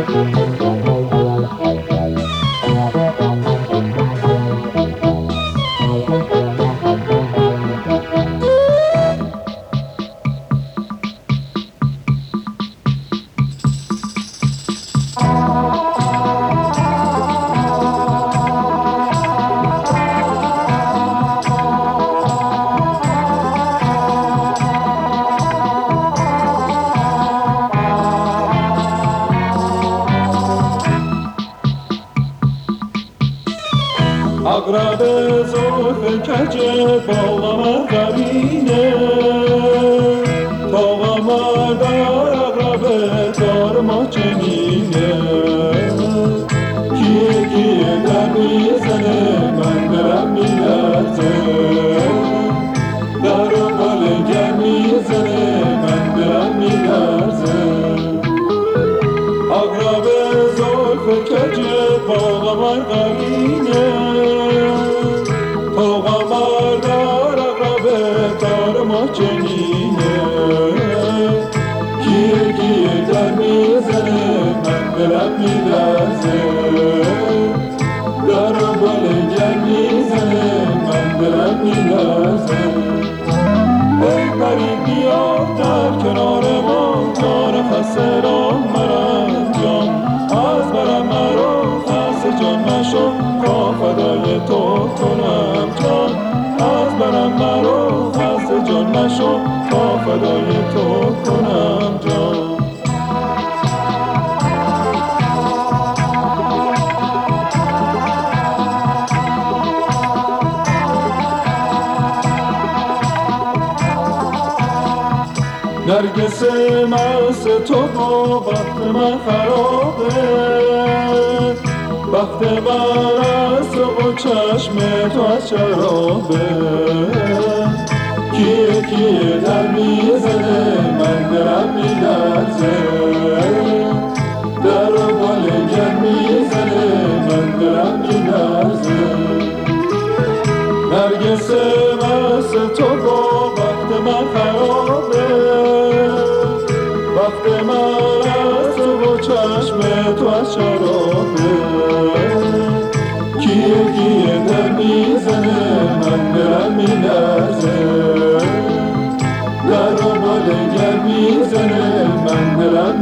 عقرب زلف کج باغم قرینه طاقم دار عقرب دار ما چنینه کیه کیه در میزنه من برم میلرزه در و بال گر میزنه من برم میلرزه عقرب زلف کج باغم قرینه چنینه کیه کیه در میزنه من برم میلرزه در و بال گر میزنه من برم میلرزه ای پری بیا در کنار ما جان خسته را مرد جان از برم مرا خسته جان مشو تا فدای تو کنم جان از برم مرا خسته جان مشو تا فدای تو کنم جان نرگس مست تو با بخت من خرابه بخت من از تو و چشم تو از شرابه کیه کیه در میزنه من برم میلرزه در و بال گر میزنه من برم میلرزه نرگس مست تو با بخت من خرابه وقت من از تو و چشم تو از شرابه کیه کیه در میزنه من برم میلرزه در و بال گر میزنه من برم